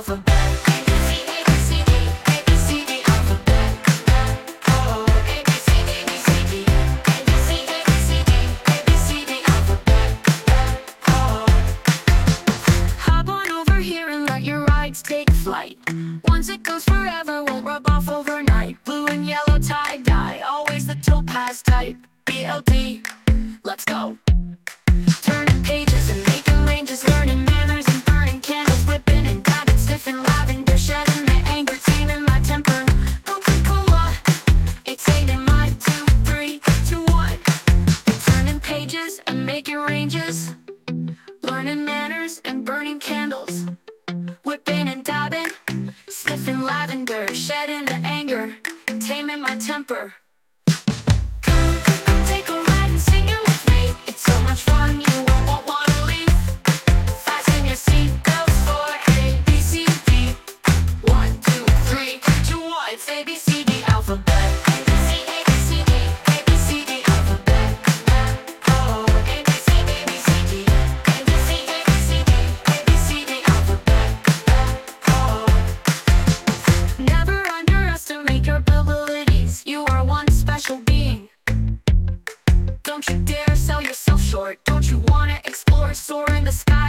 alphabet. A, B, C, A, B, C, D, A, B, C, D, alphabet. Oh, A, B, C, D, A, B, C, D, A, B, C, A, B, C, D, A, B, C, D, alphabet. Oh. Hop on over here and let your rides take flight. Once it goes forever, won't rub off overnight. Blue and yellow tie-dye, always the topaz type. BLT, let's go. Turning pages and making ranges, learning manners and burning candles, whipping and dabbing, sniffing lavender, shedding my anger, taming my temper. Coca-Cola, it's 8 in my 2, 3, 2, 1. Turning pages and making ranges, learning manners and burning candles, whipping and dabbing, sniffing lavender, shedding the anger, taming my temper. Come take a ride and sing it with me. It's so much fun, you won't wanna leave. Fasten your seatbelts for A, B, C, D. 1, 2, 3, 2, 1. It's A, B, C, D alphabet. A, B, C, A, B, C, D, A, B, C, D alphabet. Oh, A, B, C, A, B, C, D, A, B, C, A, B, C, D, A, B, C, D alphabet. Oh. Never underestimate your abilities. You are one special being. Don't you dare sell yourself short. Don't you wanna explore, soar in the sky?